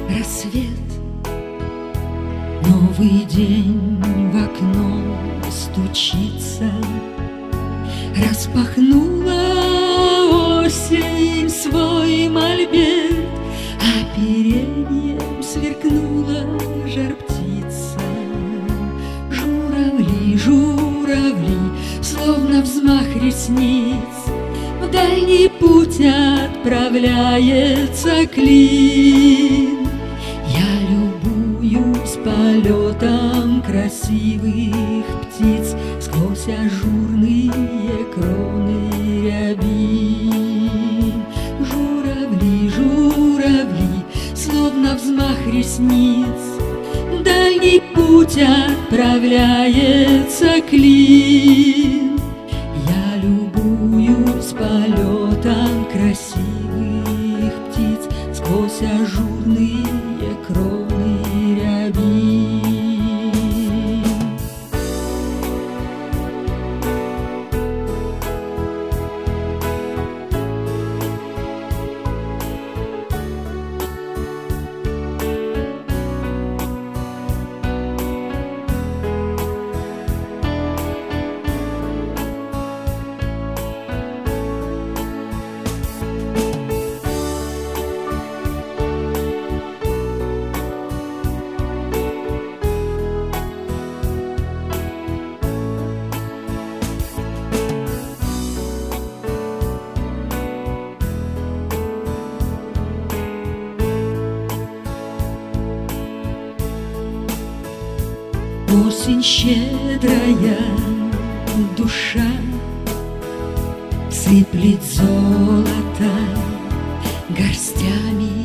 Рассвет, новый день в окно стучится, распахнула осень свой мольберт, оперением сверкнула жар-птица. Журавли, журавли, словно взмах ресниц, в дальний путь отправляется клин. Я любуюсь полетом красивых птиц сквозь ажурные кроны рябин. Журавли, журавли, словно взмах ресниц, в дальний путь отправляется клин. Я любуюсь полетом красивых птиц сквозь ажурные кроны рябин. Осень щедрая, душа сыплет золото горстями.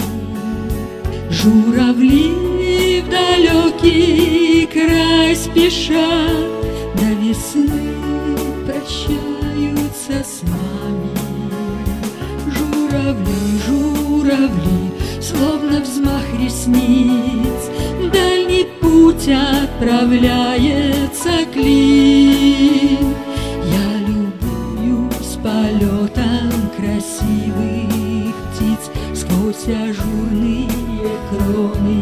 Журавли в далекий край спешат, до весны прощаются с нами. Журавли, журавли, словно взмах ресниц, в дальний путь отправляется клин. Я любуюсь полетом красивых птиц сквозь ажурные кроны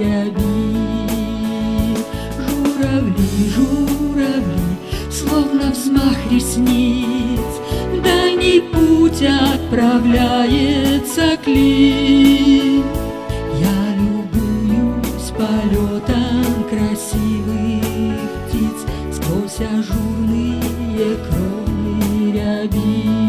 рябин. Журавли, журавли, словно взмах ресниц, в дальний путь отправляется клин. Я любуюсь полетом красивых птиц сквозь ажурные кроны рябин.